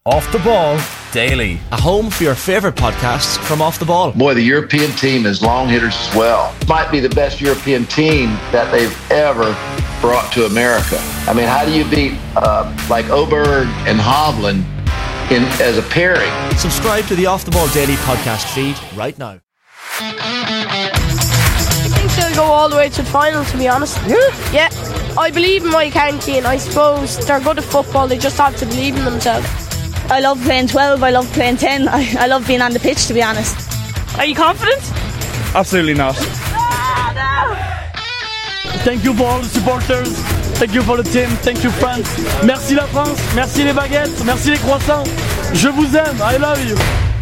Off the Ball Daily. A home for your favourite podcasts from Off the Ball. Boy, the European team is long hitters as well. Might be the best European team that they've ever brought to America. I mean, how do you beat like Oberg and Hovland as a pairing? Subscribe to the Off the Ball Daily podcast feed right now. I think they'll go all the way to the final, to be honest. Yeah. I believe in my county, and I suppose they're good at football. They just have to believe in themselves. I love playing 12, I love playing 10. I love being on the pitch, to be honest. Are you confident? Absolutely not. Thank you for all the supporters. Thank you for the team. Thank you, France. Merci la France. Merci les baguettes. Merci les croissants. Je vous aime. I love you.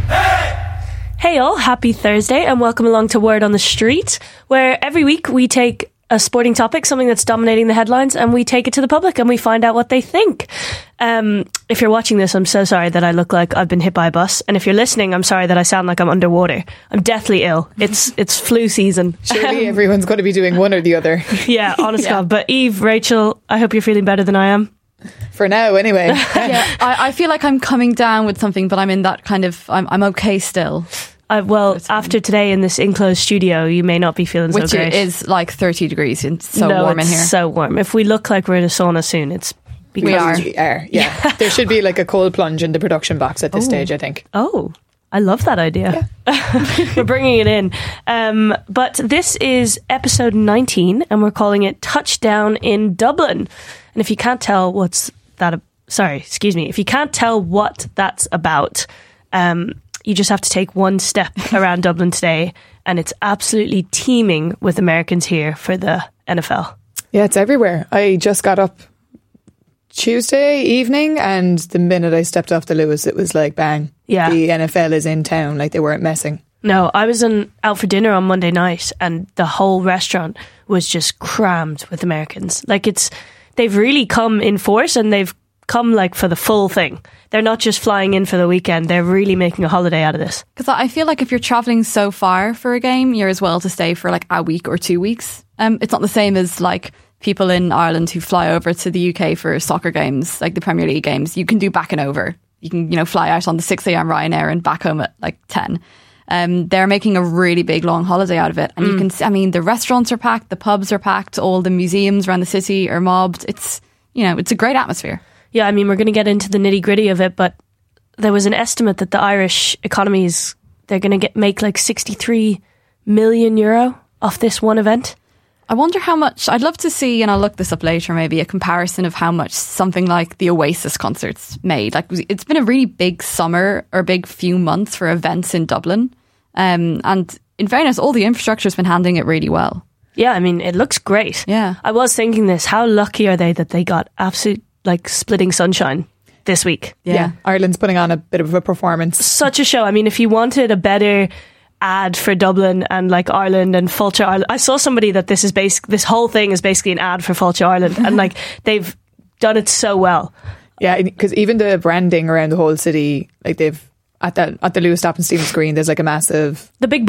Hey all, happy Thursday and welcome along to Word on the Street, where every week we take a sporting topic, something that's dominating the headlines, and we take it to the public and we find out what they think. If you're watching this, I'm so sorry that I look like I've been hit by a bus, and if you're listening, I'm sorry that I sound like I'm underwater. I'm deathly ill. It's flu season. Surely everyone's going to be doing one or the other. Yeah, honest God. But Eve, Rachel, I hope you're feeling better than I am. For now, anyway. Yeah, I feel like I'm coming down with something, but I'm in that kind of, I'm okay still. Well, after today in this enclosed studio, you may not be feeling so great. Which is like 30 degrees. It's so warm in here. It's so warm. If we look like we're in a sauna soon, it's because we are. Yeah. There should be like a cold plunge in the production box at this stage, I think. Oh, I love that idea. Yeah. We're bringing it in. But this is episode 19 and we're calling it Touchdown in Dublin. And if you can't tell if you can't tell what that's about, you just have to take one step around Dublin today, and it's absolutely teeming with Americans here for the NFL. Yeah, it's everywhere. I just got up Tuesday evening, and the minute I stepped off the Lewis, it was like, bang. Yeah. The NFL is in town, like they weren't messing. No, I was out for dinner on Monday night, and the whole restaurant was just crammed with Americans. Like they've really come in force, and they've come like for the full thing. They're not just flying in for the weekend. They're really making a holiday out of this. Because I feel like if you're travelling so far for a game, you're as well to stay for like a week or 2 weeks. It's not the same as like people in Ireland who fly over to the UK for soccer games, like the Premier League games. You can do back and over. You can, fly out on the 6 a.m. Ryanair and back home at like 10. They're making a really big long holiday out of it. And you can see, the restaurants are packed, the pubs are packed, all the museums around the city are mobbed. It's a great atmosphere. Yeah, we're going to get into the nitty gritty of it, but there was an estimate that the Irish economy they're going to make like €63 million off this one event. I wonder how much, I'd love to see, and I'll look this up later maybe, a comparison of how much something like the Oasis concerts made. Like it's been a really big summer or big few months for events in Dublin. And in fairness, all the infrastructure's been handling it really well. Yeah, it looks great. Yeah. I was thinking this, how lucky are they that they got absolute like splitting sunshine this week? Yeah. Ireland's putting on a bit of a performance. Such a show. If you wanted a better ad for Dublin and like Ireland and Fáilte Ireland, I saw somebody that this whole thing is basically an ad for Fáilte Ireland, and like they've done it so well. Yeah, because even the branding around the whole city, like they've at the Lewis Stop and Stephen Green, there's like a massive big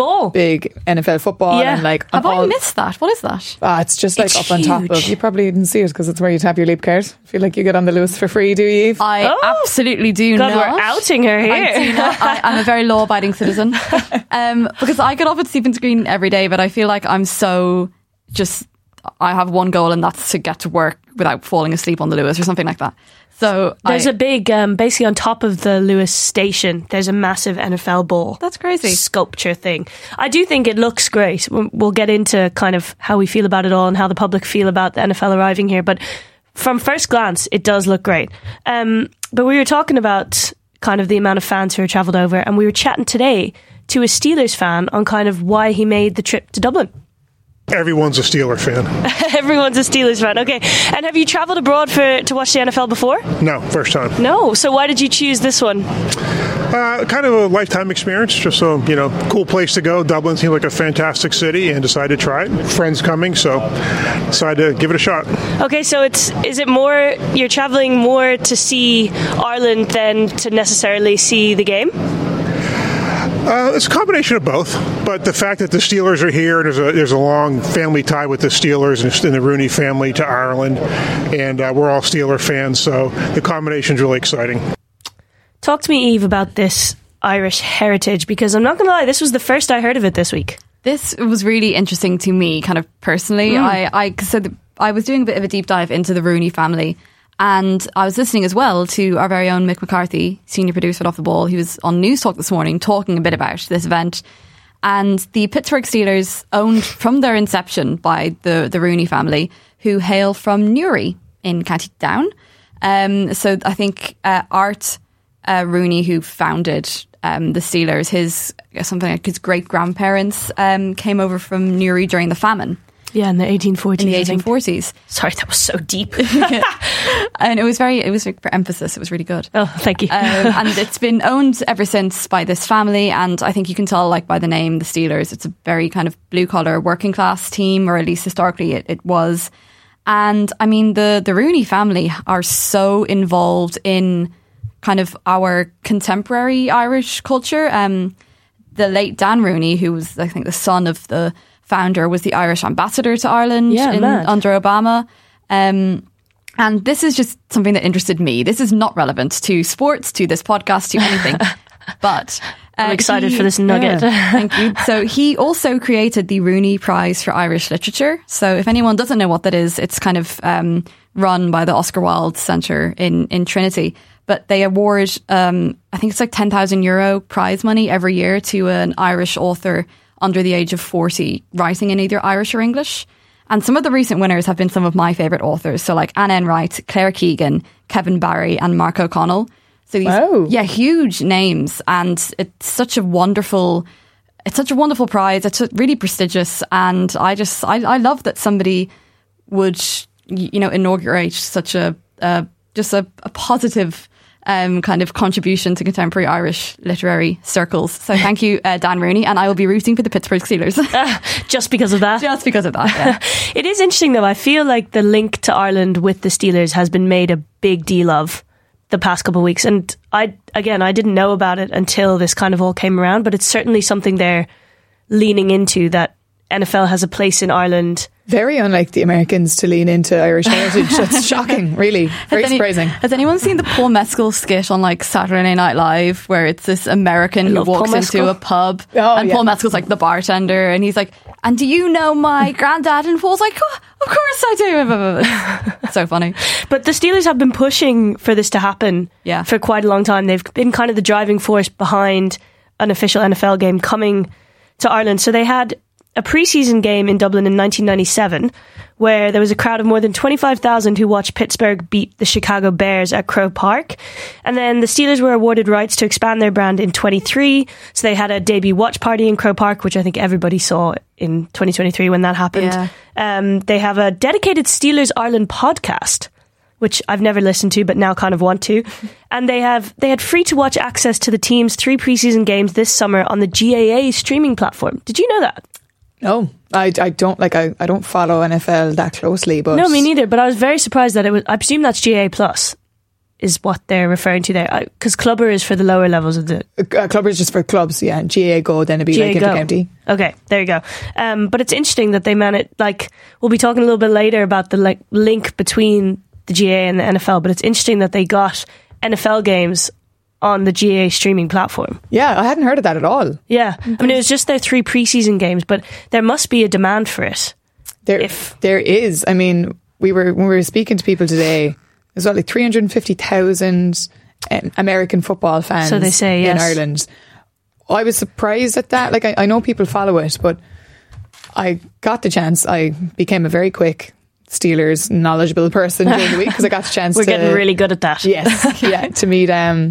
NFL football, and like have I missed that? What is that? It's just like it's up on top of. huge. You probably didn't see it because it's where you tap your leap card. I feel like you get on the Lewis for free, do you, Eve? I absolutely do God, not. we're outing her here. I do not. I'm a very law-abiding citizen. Because I get up at Stephen's Green every day, but I feel like I'm so just. I have one goal, and that's to get to work without falling asleep on the Lewis or something like that. So there's a big, basically on top of the Lewis station, there's a massive NFL ball. That's crazy. Sculpture thing. I do think it looks great. We'll get into kind of how we feel about it all and how the public feel about the NFL arriving here. But from first glance, it does look great. But we were talking about kind of the amount of fans who are travelled over, and we were chatting today to a Steelers fan on kind of why he made the trip to Dublin. Everyone's a Steeler fan. Everyone's a Steelers fan. Okay. And have you travelled abroad to watch the NFL before? No, first time. No. So why did you choose this one? Kind of a lifetime experience. Just a cool place to go. Dublin seemed like a fantastic city, and decided to try it. Friends coming, so decided to give it a shot. Okay, so is it more you're travelling more to see Ireland than to necessarily see the game? It's a combination of both, but the fact that the Steelers are here, and there's a long family tie with the Steelers and the Rooney family to Ireland, and we're all Steeler fans, so the combination's really exciting. Talk to me, Eve, about this Irish heritage, because I'm not going to lie, this was the first I heard of it this week. This was really interesting to me, kind of personally. I was doing a bit of a deep dive into the Rooney family, and I was listening as well to our very own Mick McCarthy, senior producer at Off the Ball. He was on News Talk this morning talking a bit about this event. And the Pittsburgh Steelers, owned from their inception by the Rooney family, who hail from Newry in County Down. So I think Art Rooney, who founded the Steelers, his great-grandparents came over from Newry during the famine. Yeah, in the 1840s. In the 1840s. Sorry, that was so deep. And it was for emphasis. It was really good. Oh, thank you. And it's been owned ever since by this family. And I think you can tell, like, by the name, the Steelers, it's a very kind of blue-collar working class team, or at least historically it was. And I mean, the Rooney family are so involved in kind of our contemporary Irish culture. The late Dan Rooney, who was, I think, the son of the founder, was the Irish ambassador to Ireland under Obama. And this is just something that interested me. This is not relevant to sports, to this podcast, to anything. But I'm excited for this nugget. Yeah, thank you. So he also created the Rooney Prize for Irish Literature. So if anyone doesn't know what that is, it's kind of run by the Oscar Wilde Centre in Trinity. But they award, I think it's like €10,000 prize money every year to an Irish author under the age of 40, writing in either Irish or English. And some of the recent winners have been some of my favourite authors. So like Anne Enright, Claire Keegan, Kevin Barry and Mark O'Connell. So these, huge names. And it's such a wonderful prize. It's really prestigious. And I love that somebody would, inaugurate such a positive kind of contribution to contemporary Irish literary circles. So thank you, Dan Rooney, and I will be rooting for the Pittsburgh Steelers. Just because of that? Just because of that, yeah. It is interesting though, I feel like the link to Ireland with the Steelers has been made a big deal of the past couple of weeks, and I didn't know about it until this kind of all came around, but it's certainly something they're leaning into, that NFL has a place in Ireland. Very unlike the Americans to lean into Irish heritage. That's shocking, really. Very surprising. Has anyone seen the Paul Mescal skit on like Saturday Night Live, where it's this American who walks into a pub and Paul Mescal's like the bartender, and he's like, "And do you know my granddad?" And Paul's like, "Oh, of course I do." So funny. But the Steelers have been pushing for this to happen for quite a long time. They've been kind of the driving force behind an official NFL game coming to Ireland. So they had a pre-season game in Dublin in 1997 where there was a crowd of more than 25,000 who watched Pittsburgh beat the Chicago Bears at Crow Park. And then the Steelers were awarded rights to expand their brand in 23. So they had a debut watch party in Crow Park, which I think everybody saw in 2023 when that happened. Yeah. They have a dedicated Steelers Ireland podcast, which I've never listened to, but now kind of want to. And they had free to watch access to the team's 3 preseason games this summer on the GAA streaming platform. Did you know that? No, I don't I don't follow NFL that closely, but no, me neither. But I was very surprised that it was. I presume that's GA Plus is what they're referring to there, because Clubber is for the lower levels of the Clubber is just for clubs. Yeah, and GA Go then it'd be like inter-county. Okay, there you go. But it's interesting that they managed. Like, we'll be talking a little bit later about the link between the GA and the NFL. But it's interesting that they got NFL games on the GA streaming platform. Yeah, I hadn't heard of that at all. Yeah. I mean, it was just their 3 preseason games, but there must be a demand for it. There is. I mean, when we were speaking to people today, there's like 350,000 American football fans so they say, in Ireland. I was surprised at that. Like, I know people follow it, but I got the chance. I became a very quick Steelers knowledgeable person during the week because I got the chance We're getting really good at that. Yes. Yeah, to meet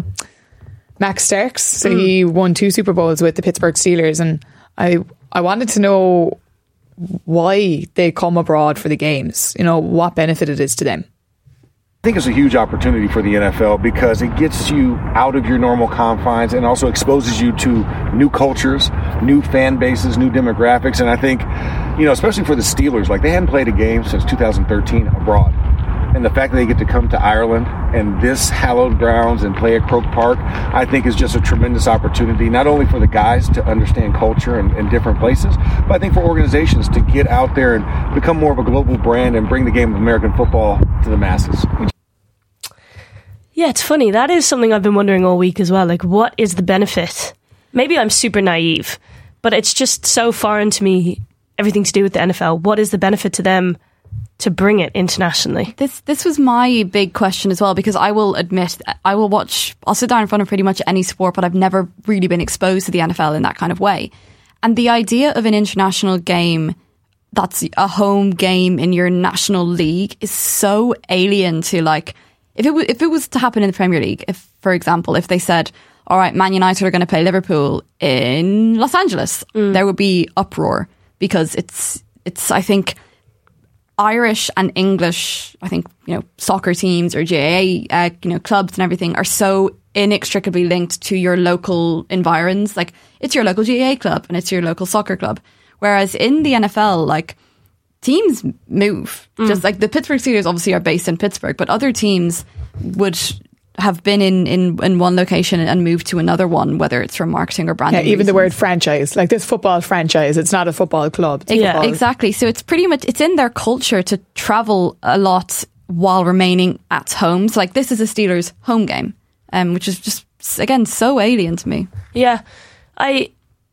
Max Starks. So he won 2 Super Bowls with the Pittsburgh Steelers, and I wanted to know why they come abroad for the games. You know, what benefit it is to them. I think it's a huge opportunity for the NFL because it gets you out of your normal confines and also exposes you to new cultures, new fan bases, new demographics. And I think, especially for the Steelers, like they hadn't played a game since 2013 abroad. And the fact that they get to come to Ireland and this hallowed grounds and play at Croke Park, I think is just a tremendous opportunity, not only for the guys to understand culture in different places, but I think for organizations to get out there and become more of a global brand and bring the game of American football to the masses. Yeah, it's funny. That is something I've been wondering all week as well. Like, what is the benefit? Maybe I'm super naive, but it's just so foreign to me, everything to do with the NFL. What is the benefit to them to bring it internationally? This was my big question as well, because I will admit, I'll sit down in front of pretty much any sport, but I've never really been exposed to the NFL in that kind of way. And the idea of an international game that's a home game in your national league is so alien to, like, if it was to happen in the Premier League, if, for example, if they said, all right, Man United are going to play Liverpool in Los Angeles, there would be uproar, because it's I think Irish and English, I think, soccer teams or GAA, clubs and everything are so inextricably linked to your local environs. Like, it's your local GAA club and it's your local soccer club. Whereas in the NFL, like, teams move. Just like the Pittsburgh Steelers obviously are based in Pittsburgh, but other teams would have been in one location and moved to another one, whether it's for marketing or branding. Yeah, even reasons. the word franchise, like this football franchise, it's not a football club. Exactly. So it's pretty much, it's in their culture to travel a lot while remaining at home. So like, this is a Steelers home game, which is just, again, so alien to me. Yeah. I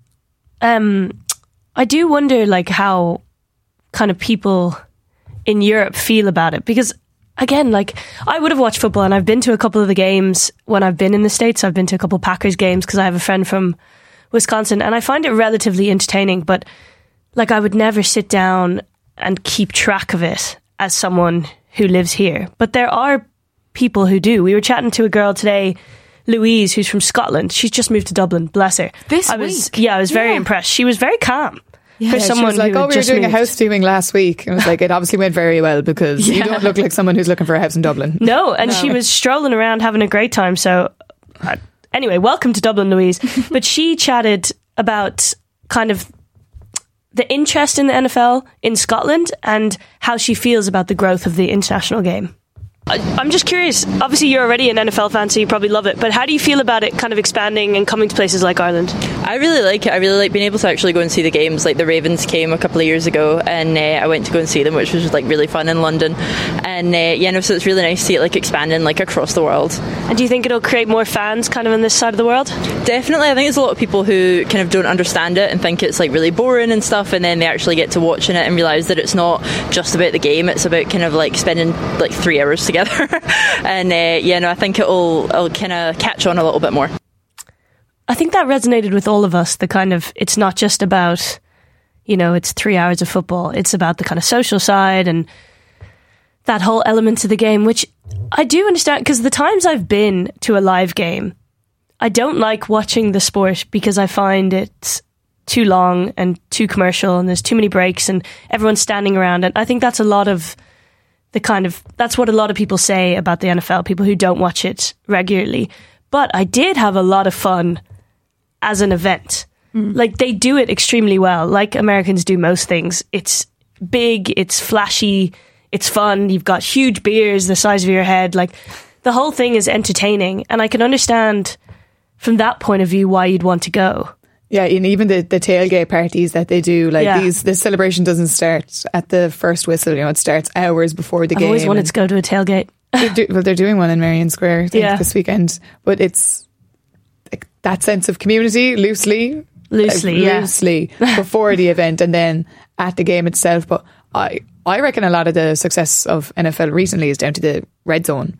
do wonder, like, how kind of people in Europe feel about it, because again, like, I would have watched football, and I've been to a couple of the games when I've been in the States. I've been to a couple of Packers games because I have a friend from Wisconsin, and I find it relatively entertaining, but like, I would never sit down and keep track of it as someone who lives here. But there are people who do. We were chatting to a girl today, Louise, who's from Scotland. She's just moved to Dublin, bless her. I was very impressed. She was very calm. For someone she was like, who we were doing moved. a house viewing last week. And it was like, it obviously went very well, because you don't look like someone who's looking for a house in Dublin. No, and she was strolling around having a great time. So anyway, welcome to Dublin, Louise. But she chatted about kind of the interest in the NFL in Scotland and how she feels about the growth of the international game. I'm just curious, obviously you're already an NFL fan, so you probably love it, but how do you feel about it kind of expanding and coming to places like Ireland? I really like it. I really like being able to actually go and see the games. Like, the Ravens came a couple of years ago, and I went to go and see them, which was like really fun in London. And so it's really nice to see it like expanding like across the world. And do you think it'll create more fans kind of on this side of the world? Definitely. I think there's a lot of people who kind of don't understand it and think it's like really boring and stuff, and then they actually get to watching it and realise that it's not just about the game, it's about kind of like spending like 3 hours together. And I think it'll kind of catch on a little bit more. I think that resonated with all of us, the kind of, it's not just about, it's 3 hours of football. It's about the kind of social side and that whole element to the game, which I do understand, because the times I've been to a live game, I don't like watching the sport because I find it's too long and too commercial, and there's too many breaks and everyone's standing around. And I think that's a lot of that's what a lot of people say about the NFL, people who don't watch it regularly. But I did have a lot of fun as an event. Like, they do it extremely well, like Americans do most things. It's big, it's flashy, it's fun. You've got huge beers the size of your head. Like, the whole thing is entertaining. And I can understand from that point of view why you'd want to go. Yeah, and even the tailgate parties that they do, like this celebration doesn't start at the first whistle, it starts hours before the game. I always wanted to go to a tailgate. They're doing one in Marion Square, I think, this weekend. But it's like that sense of community, loosely before the event and then at the game itself. But I reckon a lot of the success of NFL recently is down to the red zone.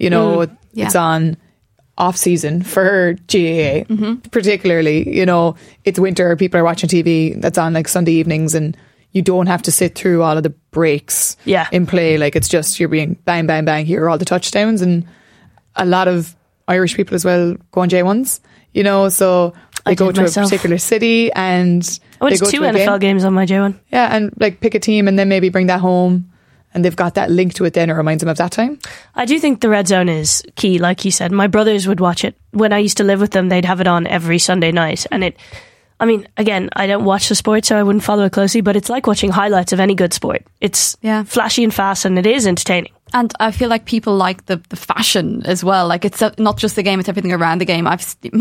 It's on off season for GAA, particularly, it's winter, people are watching TV that's on like Sunday evenings, and you don't have to sit through all of the breaks in play. Like, it's just, you're being bang, bang, bang, here are all the touchdowns. And a lot of Irish people as well go on J1s, so they go to a particular city, and I went to 2 NFL games on my J1. Yeah, and like pick a team and then maybe bring that home. And they've got that link to it then, it reminds them of that time. I do think the red zone is key, like you said. My brothers would watch it. When I used to live with them, they'd have it on every Sunday night. And again, I don't watch the sport, so I wouldn't follow it closely, but it's like watching highlights of any good sport. It's flashy and fast, and it is entertaining. And I feel like people like the fashion as well. Like, it's not just the game, it's everything around the game.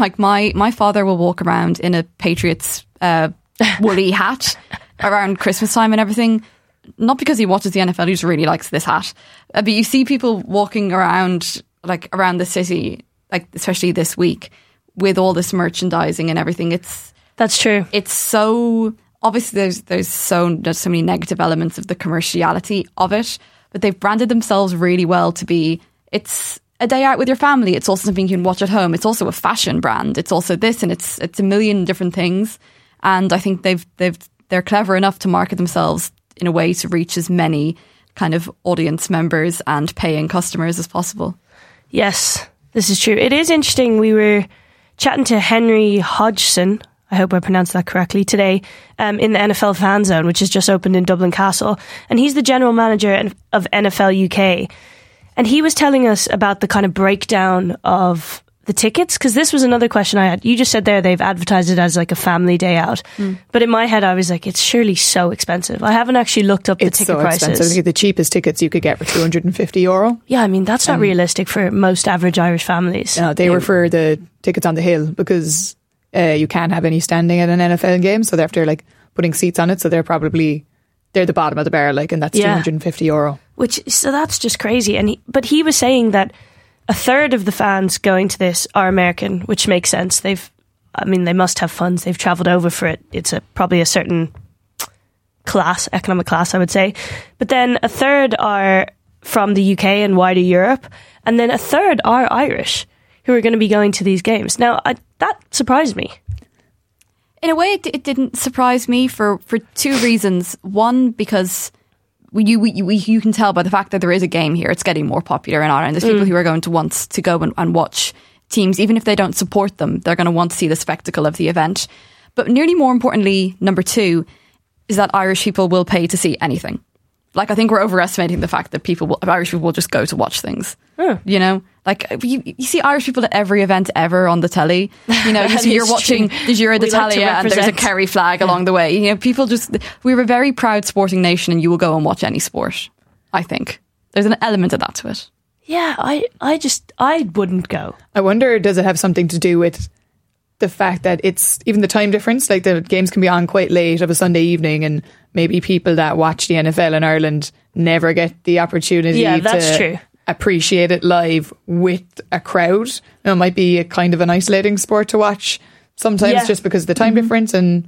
My father will walk around in a Patriots woolly hat around Christmas time and everything. Not because he watches the NFL, he just really likes this hat. But you see people walking around like around the city, like especially this week with all this merchandising and everything. That's true. It's so obviously there's so many negative elements of the commerciality of it, but they've branded themselves really well to be, it's a day out with your family. It's also something you can watch at home. It's also a fashion brand. It's also this, and it's a million different things. And I think they're clever enough to market themselves in a way to reach as many kind of audience members and paying customers as possible. Yes, this is true. It is interesting. We were chatting to Henry Hodgson, I hope I pronounced that correctly, today in the NFL Fan Zone, which has just opened in Dublin Castle. And he's the general manager of NFL UK. And he was telling us about the kind of breakdown of the tickets, because this was another question I had. You just said there they've advertised it as like a family day out. But in my head, I was like, it's surely so expensive. I haven't actually looked up the ticket prices. Expensive. I think the cheapest tickets you could get were €250. Yeah, I mean, that's not realistic for most average Irish families. No, they were for the tickets on the hill, because you can't have any standing at an NFL game, so they're after like putting seats on it, so they're the bottom of the barrel, like, and that's €250. So that's just crazy. But he was saying that a third of the fans going to this are American, which makes sense. They must have funds. They've travelled over for it. It's probably a certain economic class, I would say. But then a third are from the UK and wider Europe, and then a third are Irish who are going to be going to these games. Now, that surprised me. In a way, it didn't surprise me for two reasons. One, because you can tell by the fact that there is a game here, it's getting more popular in Ireland. There's people who are going to want to go and watch teams, even if they don't support them. They're going to want to see the spectacle of the event. But nearly more importantly, number two, is that Irish people will pay to see anything. Like, I think we're overestimating the fact that Irish people will just go to watch things. You know, like you see Irish people at every event ever on the telly. You know, you're watching the Giro d'Italia and there's a Kerry flag along the way. You know, we're a very proud sporting nation, and you will go and watch any sport. I think there's an element of that to it. Yeah, I wouldn't go. I wonder, does it have something to do with the fact that it's even the time difference? Like, the games can be on quite late of a Sunday evening, and maybe people that watch the NFL in Ireland never get the opportunity to appreciate it live with a crowd. It might be a kind of an isolating sport to watch sometimes, just because of the time difference. And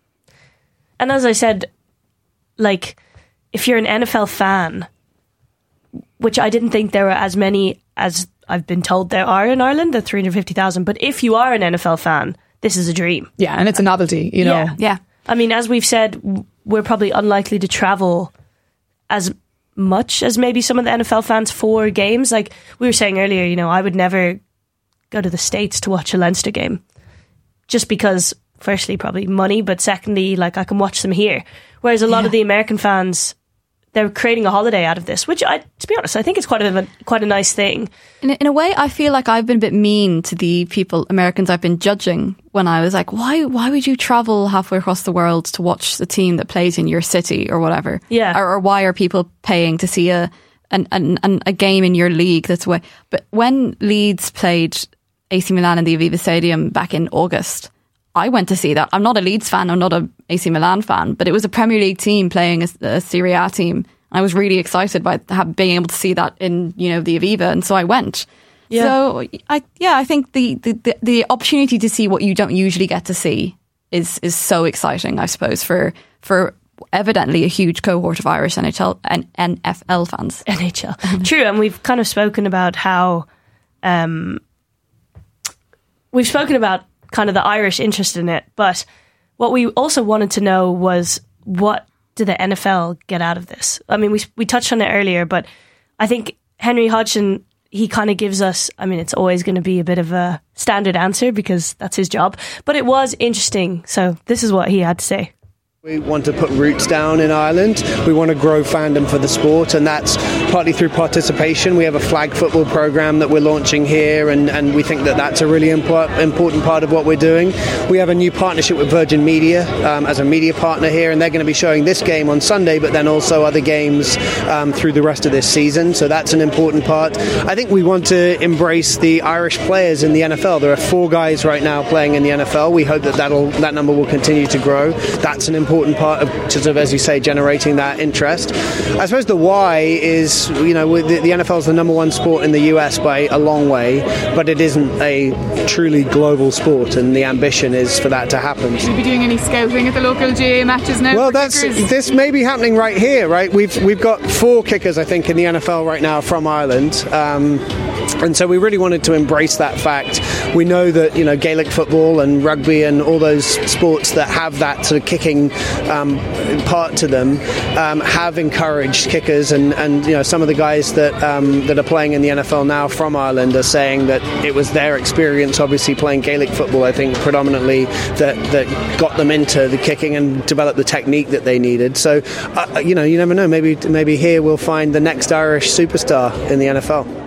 as I said, like, if you're an NFL fan, which I didn't think there were as many as I've been told there are in Ireland, the 350,000. But if you are an NFL fan, this is a dream. Yeah, and it's a novelty, you know. Yeah. I mean, as we've said, we're probably unlikely to travel as much as maybe some of the NFL fans for games. Like we were saying earlier, you know, I would never go to the States to watch a Leinster game, just because, firstly, probably money, but secondly, like, I can watch them here. Whereas a lot of the American fans, they're creating a holiday out of this, which, to be honest, I think it's quite a nice thing. In a way, I feel like I've been a bit mean to the Americans I've been judging, when I was like, why would you travel halfway across the world to watch the team that plays in your city or whatever? Yeah. Or why are people paying to see a game in your league that's away? But when Leeds played AC Milan in the Aviva Stadium back in August, I went to see that. I'm not a Leeds fan, I'm not a AC Milan fan, but it was a Premier League team playing a Serie A team. I was really excited by being able to see that in, you know, the Aviva, and so I went. Yeah. So I think the opportunity to see what you don't usually get to see is so exciting, I suppose, for evidently a huge cohort of Irish NHL and NFL fans. NHL. True, and we've kind of spoken about how we've spoken about kind of the Irish interest in it, but what we also wanted to know was, what do the NFL get out of this? I mean, we touched on it earlier, but I think Henry Hodgson, he kind of gives us, I mean, it's always going to be a bit of a standard answer because that's his job, but it was interesting. So this is what he had to say. We want to put roots down in Ireland. We want to grow fandom for the sport, and that's partly through participation. We have a flag football program that we're launching here, and we think that that's a really important part of what we're doing. We have a new partnership with Virgin Media as a media partner here, and they're going to be showing this game on Sunday, but then also other games through the rest of this season. So that's an important part. I think we want to embrace the Irish players in the NFL. There are 4 guys right now playing in the NFL. We hope that number will continue to grow. That's an important part of, sort of, as you say, generating that interest. I suppose the why is it's, the NFL is the number one sport in the US by a long way, but it isn't a truly global sport, and the ambition is for that to happen. Will you be doing any scouting at the local GAA matches now? Well, this may be happening right here, right? We've got 4 kickers, I think, in the NFL right now from Ireland. And so we really wanted to embrace that fact. We know that, Gaelic football and rugby and all those sports that have that sort of kicking part to them have encouraged kickers, and some of the guys that are playing in the NFL now from Ireland are saying that it was their experience, obviously playing Gaelic football, I think, predominantly that got them into the kicking and developed the technique that they needed. So, you never know. Maybe here we'll find the next Irish superstar in the NFL.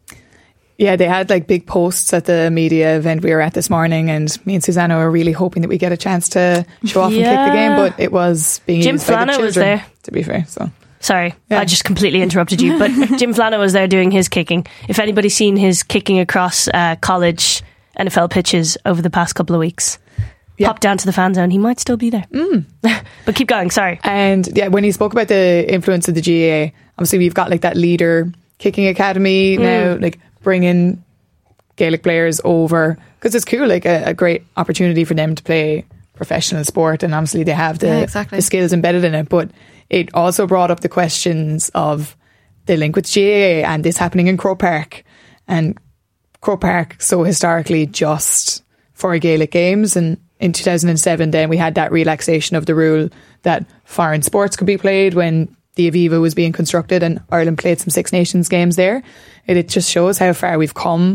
Yeah, they had big posts at the media event we were at this morning, and me and Susanna were really hoping that we get a chance to show off and kick the game, but it was being Jim used by the Flano children, was there. to be fair. So sorry, I just completely interrupted you, but Jim Flano was there doing his kicking. If anybody's seen his kicking across college NFL pitches over the past couple of weeks, pop down to the fan zone, he might still be there. But keep going, sorry. And when he spoke about the influence of the GAA, obviously we've got that leader kicking academy now, bringing Gaelic players over, because it's cool, a great opportunity for them to play professional sport, and obviously they have the skills embedded in it. But it also brought up the questions of the link with GAA and this happening in Croke Park, and Croke Park so historically just for Gaelic games, and in 2007 then we had that relaxation of the rule that foreign sports could be played when the Aviva was being constructed, and Ireland played some Six Nations games there. It just shows how far we've come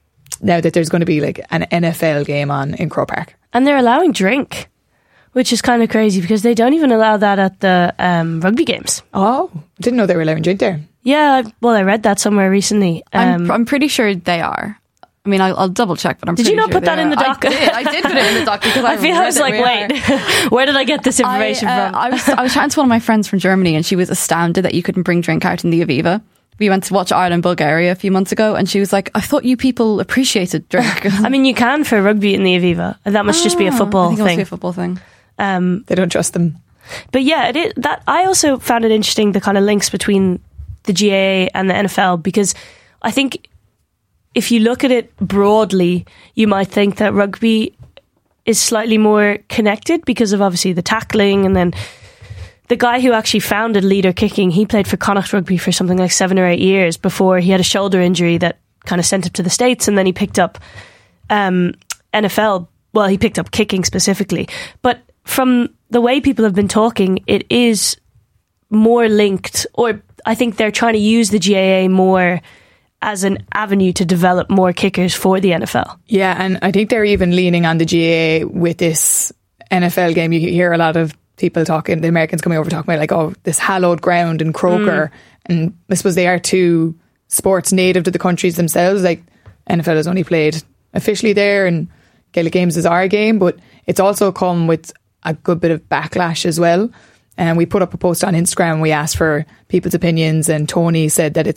now that there's going to be an NFL game on in Croke Park. And they're allowing drink, which is kind of crazy because they don't even allow that at the rugby games. Oh, didn't know they were allowing drink there. Yeah, well, I read that somewhere recently. I'm pretty sure they are. I mean, I'll double check, but I'm pretty sure. Did you not put that in the doc? I did put it in the doc because I was like, wait, where did I get this information from? I was chatting to one of my friends from Germany, and she was astounded that you couldn't bring drink out in the Aviva. We went to watch Ireland-Bulgaria a few months ago, and she was like, I thought you people appreciated drink. I mean, you can for rugby in the Aviva, and that must just be a football thing. I think it must be a football thing. They don't trust them. But yeah, I also found it interesting, the kind of links between the GAA and the NFL, because I think if you look at it broadly, you might think that rugby is slightly more connected because of obviously the tackling, and then the guy who actually founded Leader Kicking, he played for Connacht Rugby for something like 7 or 8 years before he had a shoulder injury that kind of sent him to the States, and then he picked up NFL. Well, he picked up kicking specifically. But from the way people have been talking, it is more linked, or I think they're trying to use the GAA more as an avenue to develop more kickers for the NFL. Yeah, and I think they're even leaning on the GAA with this NFL game. You hear a lot of people talking, the Americans coming over talking about this hallowed ground in Croker, and I suppose they are two sports native to the countries themselves. NFL has only played officially there, and Gaelic Games is our game, but it's also come with a good bit of backlash as well. And we put up a post on Instagram, we asked for people's opinions, and Tony said that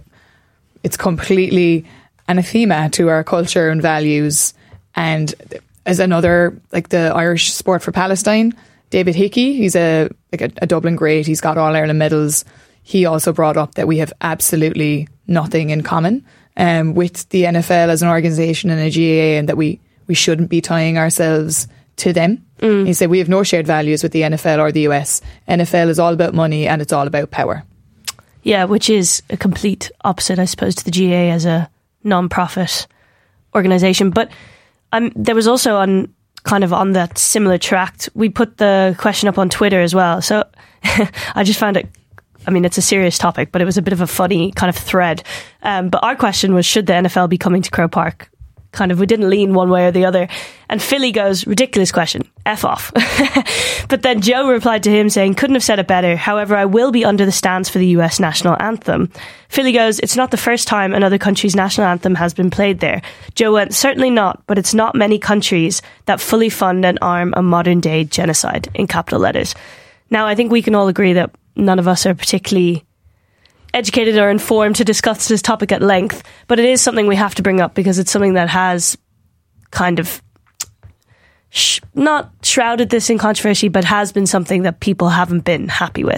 it's completely anathema to our culture and values. And as another, the Irish Sport for Palestine, David Hickey, he's a Dublin great, he's got All Ireland medals. He also brought up that we have absolutely nothing in common with the NFL as an organisation and a GAA, and that we shouldn't be tying ourselves to them. He said we have no shared values with the NFL or the US. NFL is all about money and it's all about power. Yeah, which is a complete opposite, I suppose, to the GAA as a non-profit organisation. But there was also on that similar tract, we put the question up on Twitter as well. So I just found it, I mean, it's a serious topic, but it was a bit of a funny kind of thread. But our question was, should the NFL be coming to Croke Park? We didn't lean one way or the other. And Philly goes, ridiculous question, F off. But then Joe replied to him saying, couldn't have said it better. However, I will be under the stands for the US national anthem. Philly goes, it's not the first time another country's national anthem has been played there. Joe went, certainly not, but it's not many countries that fully fund and arm a modern day genocide, in capital letters. Now, I think we can all agree that none of us are particularly educated or informed to discuss this topic at length, but it is something we have to bring up because it's something that has kind of not shrouded this in controversy, but has been something that people haven't been happy with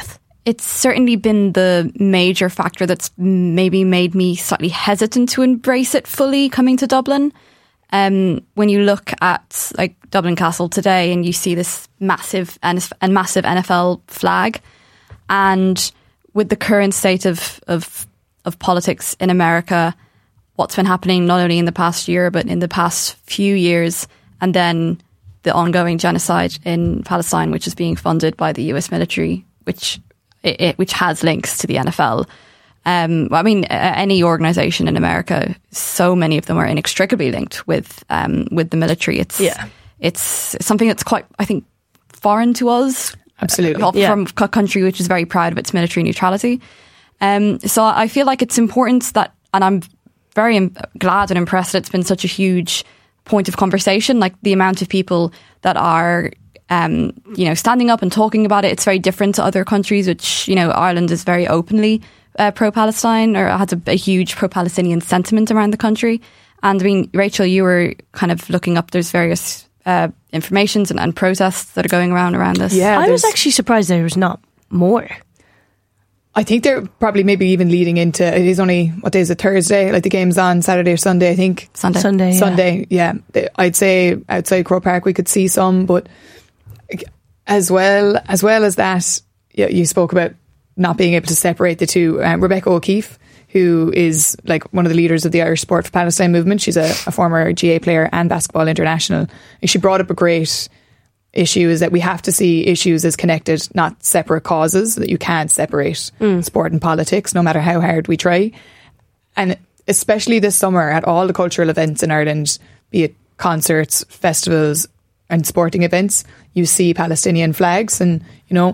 it's certainly been the major factor that's maybe made me slightly hesitant to embrace it fully coming to Dublin. When you look at like Dublin Castle today and you see this massive NFL flag, and with the current state of politics in America, what's been happening not only in the past year but in the past few years, and then the ongoing genocide in Palestine, which is being funded by the US military, which has links to the NFL. Any organisation in America, so many of them are inextricably linked with the military. It's something that's quite, I think, foreign to us. Absolutely. From a country which is very proud of its military neutrality. So I feel like it's important that, and I'm very glad and impressed that it's been such a huge point of conversation, like the amount of people that are standing up and talking about it. It's very different to other countries, which, Ireland is very openly pro-Palestine, or has a huge pro-Palestinian sentiment around the country. And I mean, Rachel, you were kind of looking up, there's various informations and protests that are going around this. Yeah, I was actually surprised there was not more. I think they're probably maybe even leading into, it is only, what day is it, Thursday? Like the game's on Saturday or Sunday, I think. Sunday, yeah. I'd say outside Croke Park we could see some, but as well as that, you spoke about not being able to separate the two. Rebecca O'Keefe, who is like one of the leaders of the Irish Sport for Palestine movement, she's a former GA player and basketball international, and she brought up a great issue, is that we have to see issues as connected, not separate causes, that you can't separate sport and politics no matter how hard we try. And especially this summer at all the cultural events in Ireland, be it concerts, festivals and sporting events, you see Palestinian flags. And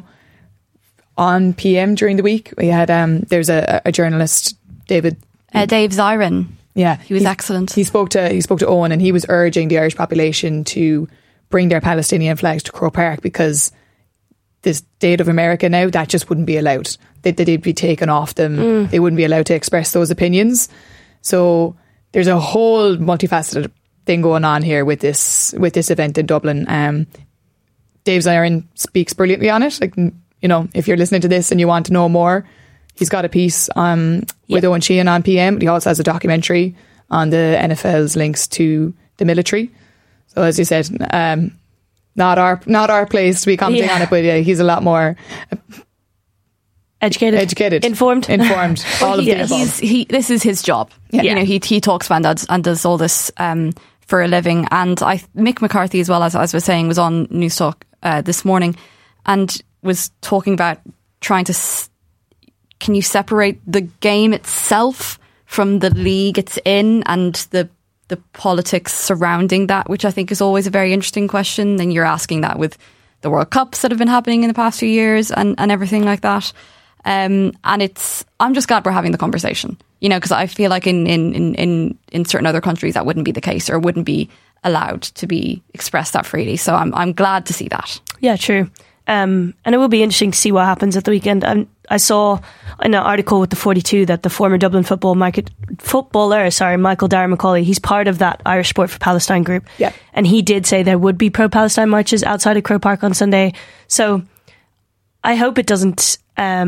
on PM during the week we had there's a journalist, Dave Zirin. Yeah, he was excellent. He spoke to Owen, and he was urging the Irish population to bring their Palestinian flags to Croke Park, because this State of America now, that just wouldn't be allowed. They'd be taken off them. They wouldn't be allowed to express those opinions. So there's a whole multifaceted thing going on here with this event in Dublin. Dave Zirin speaks brilliantly on it. Like, if you're listening to this and you want to know more, he's got a piece with Owen Sheehan on PM, but he also has a documentary on the NFL's links to the military. So as you said, not our place to be commenting on it, but he's a lot more educated, informed, all of the above. This is his job. Yeah. He talks about and does all this for a living. And Mick McCarthy, as well, as I was saying, was on News Talk this morning and was talking about trying to can you separate the game itself from the league it's in and the politics surrounding that, which I think is always a very interesting question. Then you're asking that with the World Cups that have been happening in the past few years and everything like that. And I'm just glad we're having the conversation, because I feel like in certain other countries that wouldn't be the case, or wouldn't be allowed to be expressed that freely. So I'm glad to see that. Yeah, true. And it will be interesting to see what happens at the weekend. I saw in an article with the 42 that the former Dublin footballer, Michael Dara McCauley, he's part of that Irish Sport for Palestine group. Yeah. And he did say there would be pro-Palestine marches outside of Croke Park on Sunday. So I hope it doesn't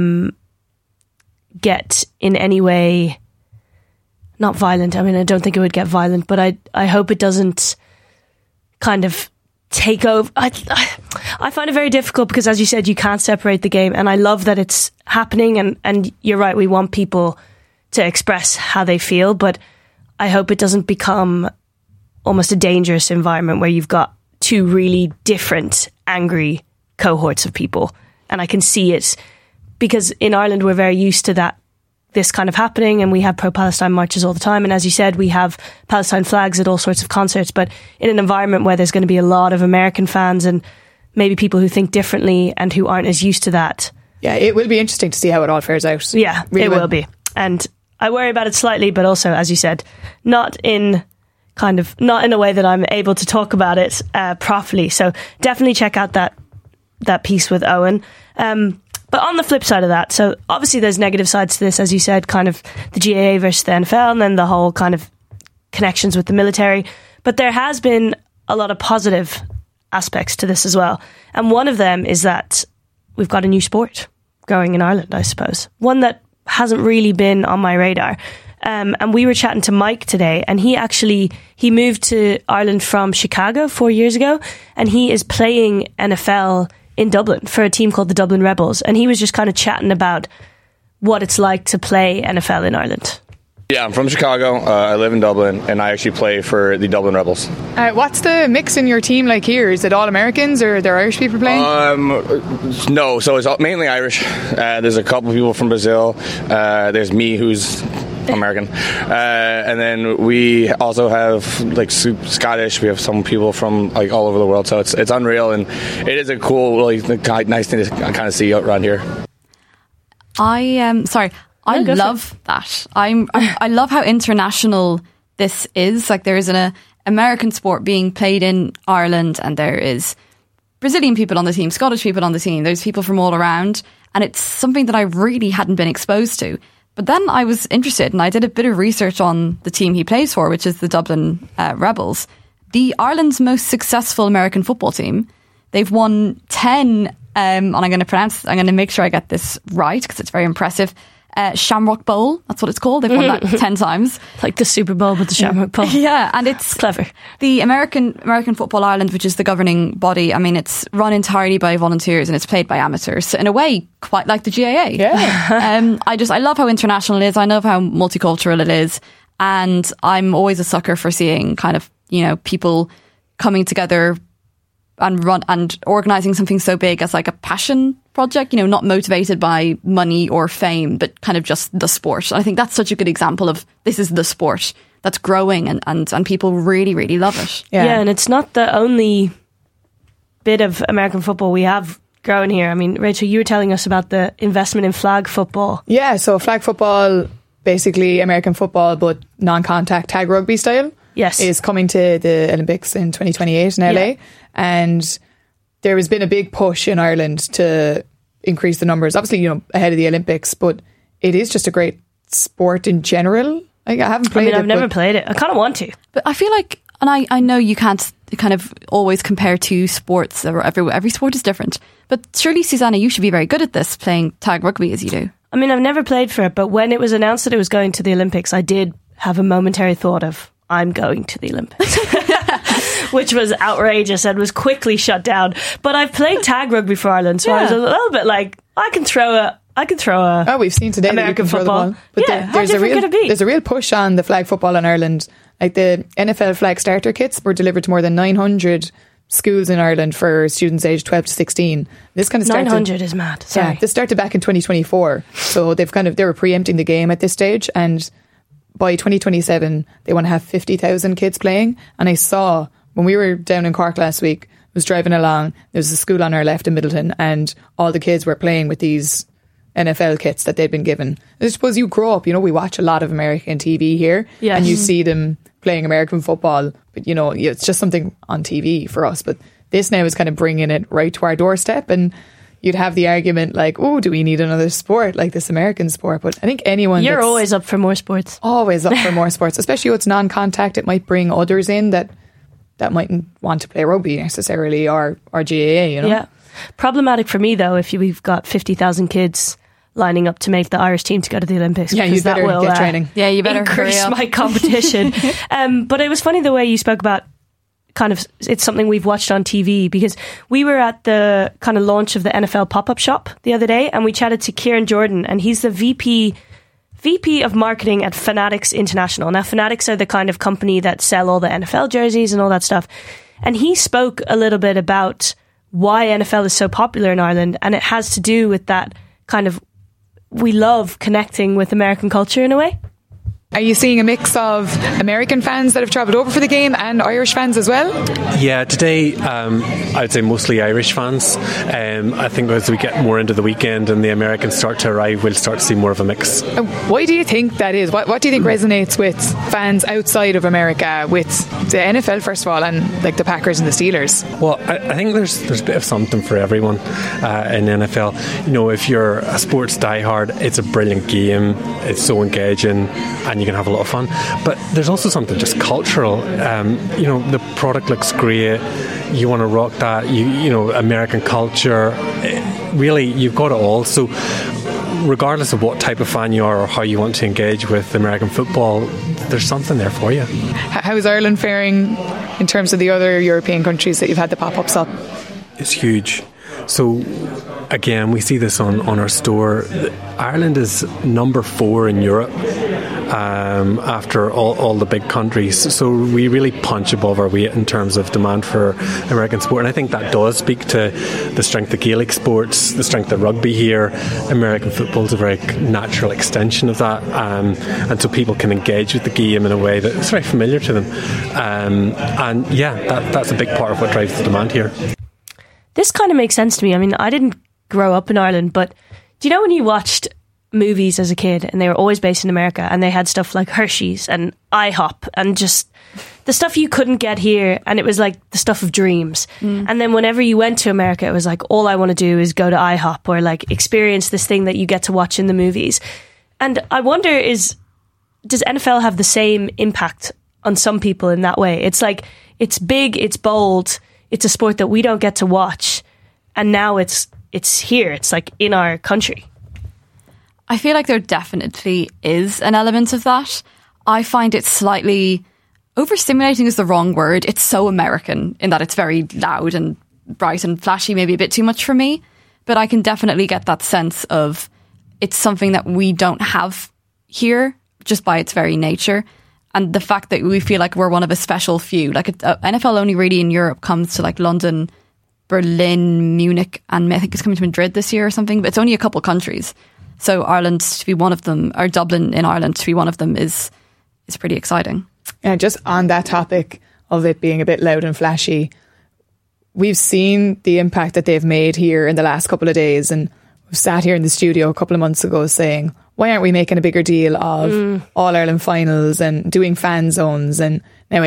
get in any way, not violent. I mean, I don't think it would get violent, but I hope it doesn't kind of take over. I find it very difficult because, as you said, you can't separate the game, and I love that it's happening, and you're right, we want people to express how they feel, but I hope it doesn't become almost a dangerous environment where you've got two really different angry cohorts of people. And I can see it because in Ireland we're very used to this kind of happening, and we have pro-Palestine marches all the time, and as you said, we have Palestine flags at all sorts of concerts, but in an environment where there's going to be a lot of American fans and maybe people who think differently and who aren't as used to that. Yeah, it will be interesting to see how it all fares out. Yeah, really it will be. And I worry about it slightly, but also, as you said, not in a way that I'm able to talk about it properly. So definitely check out that piece with Owen. But on the flip side of that, so obviously there's negative sides to this, as you said, kind of the GAA versus the NFL, and then the whole kind of connections with the military. But there has been a lot of positive aspects to this as well. And one of them is that we've got a new sport. growing in Ireland, I suppose. One that hasn't really been on my radar. And we were chatting to Mike today, and he moved to Ireland from Chicago 4 years ago, and he is playing NFL in Dublin for a team called the Dublin Rebels. And he was just kind of chatting about what it's like to play NFL in Ireland. Yeah, I'm from Chicago. I live in Dublin, and I actually play for the Dublin Rebels. What's the mix in your team like here? Is it all Americans, or are there Irish people playing? No, so it's mainly Irish. There's a couple of people from Brazil. There's me, who's American, and then we also have like Scottish. We have some people from like all over the world. So it's unreal, and it is a cool, really nice thing to kind of see around here. I love that. I love how international this is. Like, there is an American sport being played in Ireland, and there is Brazilian people on the team, Scottish people on the team. There's people from all around, and it's something that I really hadn't been exposed to. But then I was interested, and I did a bit of research on the team he plays for, which is the Dublin Rebels, the Ireland's most successful American football team. They've won 10, and I'm going to make sure I get this right because it's very impressive. Shamrock Bowl, that's what it's called. They've won that 10 times. Like the Super Bowl, but the Shamrock Bowl. Yeah, and it's clever. The American Football Ireland, which is the governing body, I mean, it's run entirely by volunteers and it's played by amateurs. So in a way, quite like the GAA. Yeah. I love how international it is. I love how multicultural it is. And I'm always a sucker for seeing kind of, people coming together and organising something so big as like a passion project, not motivated by money or fame, but kind of just the sport. And I think that's such a good example of this is the sport that's growing and people really, really love it. Yeah, and it's not the only bit of American football we have growing here. I mean, Rachel, you were telling us about the investment in flag football. Yeah, so flag football, basically American football, but non-contact tag rugby style. Yes. Is coming to the Olympics in 2028 in LA. Yeah. And there has been a big push in Ireland to increase the numbers, obviously, ahead of the Olympics, but it is just a great sport in general. I haven't played it. I've never played it. I kind of want to. But I feel like, and I know you can't kind of always compare two sports. Every sport is different. But surely, Susanna, you should be very good at this, playing tag rugby as you do. I mean, I've never played for it, but when it was announced that it was going to the Olympics, I did have a momentary thought of, I'm going to the Olympics. Which was outrageous and was quickly shut down. But I've played tag rugby for Ireland, so I was a little bit like, I can throw a Oh, we've seen today American that you can football. Throw the ball. But How different could it be? There's a real push on the flag football in Ireland. Like the NFL flag starter kits were delivered to more than 900 schools in Ireland for students aged 12 to 16. This kind of started, 900 is mad. Sorry. Yeah, this started back in 2024. So they were preempting the game at this stage, and by 2027 they want to have 50,000 kids playing. And I saw, when we were down in Cork last week, I was driving along, there was a school on our left in Middleton, and all the kids were playing with these NFL kits that they'd been given. I suppose you grow up, we watch a lot of American TV here, and you see them playing American football, but it's just something on TV for us. But this now is kind of bringing it right to our doorstep, and you'd have the argument like, oh, do we need another sport like this American sport? But I think You're always up for more sports. Always up for more sports, especially when it's non-contact. It might bring others in that mightn't want to play rugby necessarily, or GAA, Yeah. Problematic for me, though, if we've got 50,000 kids lining up to make the Irish team to go to the Olympics. Yeah, you better get training. Yeah, you better increase my competition. But it was funny the way you spoke about kind of, it's something we've watched on TV, because we were at the kind of launch of the NFL pop-up shop the other day, and we chatted to Kieran Jordan, and he's the VP of marketing at Fanatics International. Now, Fanatics are the kind of company that sell all the NFL jerseys and all that stuff. And he spoke a little bit about why NFL is so popular in Ireland, and it has to do with that kind of, we love connecting with American culture in a way. Are you seeing a mix of American fans that have travelled over for the game and Irish fans as well? Yeah, today I'd say mostly Irish fans. I think as we get more into the weekend and the Americans start to arrive, we'll start to see more of a mix. Why do you think that is? What do you think resonates with fans outside of America, with the NFL first of all, and like the Packers and the Steelers? Well, I think there's a bit of something for everyone in the NFL. If you're a sports diehard, it's a brilliant game. It's so engaging, and you can have a lot of fun. But there's also something just cultural. The product looks great. You want to rock that. American culture. really, you've got it all. So regardless of what type of fan you are or how you want to engage with American football, there's something there for you. How is Ireland faring in terms of the other European countries that you've had the pop-ups up? It's huge. So again, we see this on our store. Ireland is number 4 in Europe after all the big countries. So we really punch above our weight in terms of demand for American sport. And I think that does speak to the strength of Gaelic sports, the strength of rugby here. American football is a very natural extension of that. And so people can engage with the game in a way that's very familiar to them. And yeah, that's a big part of what drives the demand here. This kind of makes sense to me. I mean, I didn't grow up in Ireland, but do you know when you watched movies as a kid and they were always based in America and they had stuff like Hershey's and IHOP and just the stuff you couldn't get here, and it was like the stuff of dreams. And then whenever you went to America, it was like, all I want to do is go to IHOP or like experience this thing that you get to watch in the movies. And I wonder, does NFL have the same impact on some people in that way? It's like, it's big, it's bold, it's a sport that we don't get to watch, and now it's here. It's like in our country. I feel like there definitely is an element of that. I find it slightly overstimulating is the wrong word. It's so American in that it's very loud and bright and flashy, maybe a bit too much for me. But I can definitely get that sense of it's something that we don't have here just by its very nature. And the fact that we feel like we're one of a special few, like NFL only really in Europe comes to like London, Berlin, Munich, and I think it's coming to Madrid this year or something, but it's only a couple countries. So Ireland to be one of them, or Dublin in Ireland to be one of them is pretty exciting. Yeah, just on that topic of it being a bit loud and flashy, we've seen the impact that they've made here in the last couple of days, and we've sat here in the studio a couple of months ago saying, why aren't we making a bigger deal of All-Ireland finals and doing fan zones? And now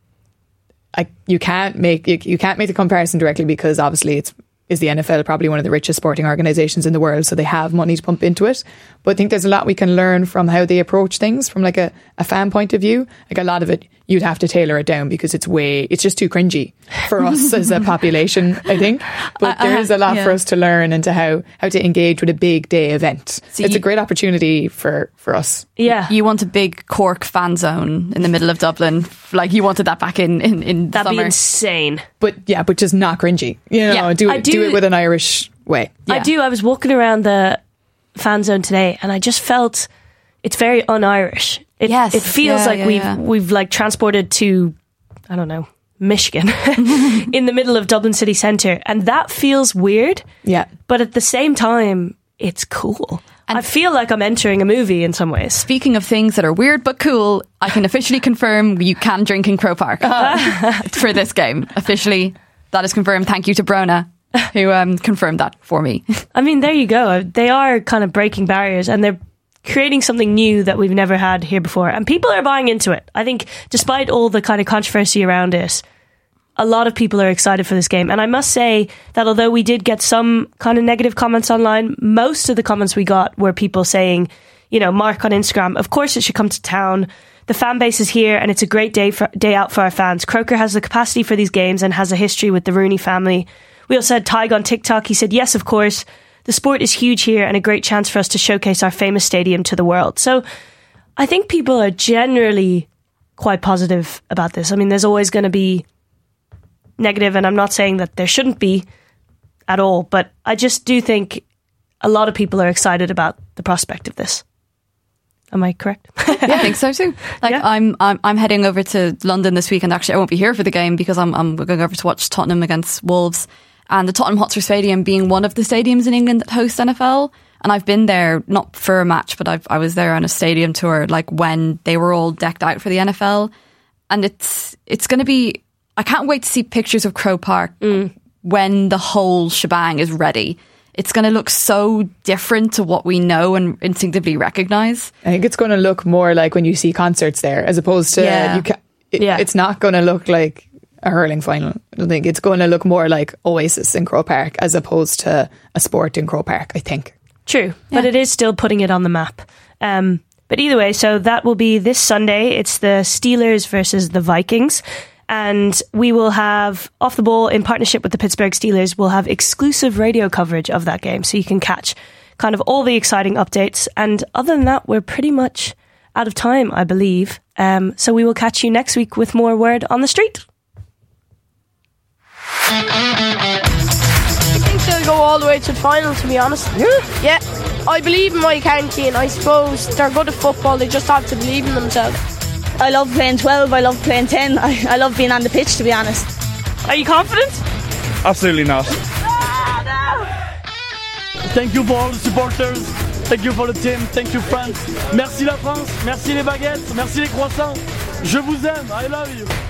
you can't make the comparison directly because obviously is the NFL probably one of the richest sporting organisations in the world, so they have money to pump into it. But I think there's a lot we can learn from how they approach things from like a fan point of view. Like a lot of it, you'd have to tailor it down because it's just too cringy for us as a population, I think. But there is a lot for us to learn into how to engage with a big day event. So it's a great opportunity for us. Yeah. You want a big Cork fan zone in the middle of Dublin. Like you wanted that back in That'd summer. be insane. But just not cringy. You know, do it with an Irish way. Yeah. I was walking around the fan zone today and I just felt it's very un-Irish. It feels like we've like transported to, I don't know, Michigan in the middle of Dublin city centre, and that feels weird. Yeah. But at the same time, it's cool. And I feel like I'm entering a movie in some ways. Speaking of things that are weird but cool, I can officially confirm you can drink in Croke Park for this game. Officially, that is confirmed. Thank you to Brona, who confirmed that for me. I mean, there you go. They are kind of breaking barriers and they're creating something new that we've never had here before. And people are buying into it. I think despite all the kind of controversy around it, a lot of people are excited for this game. And I must say that although we did get some kind of negative comments online, most of the comments we got were people saying, you know, Mark on Instagram, of course it should come to town. The fan base is here and it's a great day out for our fans. Croker has the capacity for these games and has a history with the Rooney family. We also had Tig on TikTok. He said, yes, of course. The sport is huge here and a great chance for us to showcase our famous stadium to the world. So I think people are generally quite positive about this. I mean, there's always going to be negative, and I'm not saying that there shouldn't be at all, but I just do think a lot of people are excited about the prospect of this. Am I correct? Yeah, I think so too. Like I'm heading over to London this week, and actually I won't be here for the game because I'm going over to watch Tottenham against Wolves. And the Tottenham Hotspur Stadium being one of the stadiums in England that hosts NFL. And I've been there, not for a match, but I was there on a stadium tour, like when they were all decked out for the NFL. And it's going to be, I can't wait to see pictures of Croke Park when the whole shebang is ready. It's going to look so different to what we know and instinctively recognise. I think it's going to look more like when you see concerts there, as opposed to, it's not going to look like a hurling final. I don't think it's going to look more like Oasis in Croke Park as opposed to a sport in Croke Park, I think. True, but it is still putting it on the map. But either way, so that will be this Sunday. It's the Steelers versus the Vikings. And we will have Off the Ball in partnership with the Pittsburgh Steelers. We'll have exclusive radio coverage of that game, so you can catch kind of all the exciting updates. And other than that, we're pretty much out of time, I believe. So we will catch you next week with more Word on the Street. I think they'll go all the way to the final, to be honest. Yeah. I believe in my county, and I suppose they're good at football. They just have to believe in themselves. I love playing 12, I love playing 10. I love being on the pitch, to be honest. Are you confident? Absolutely not. Thank you for all the supporters. Thank you for the team. Thank you, France. Merci la France. Merci les baguettes. Merci les croissants. Je vous aime. I love you.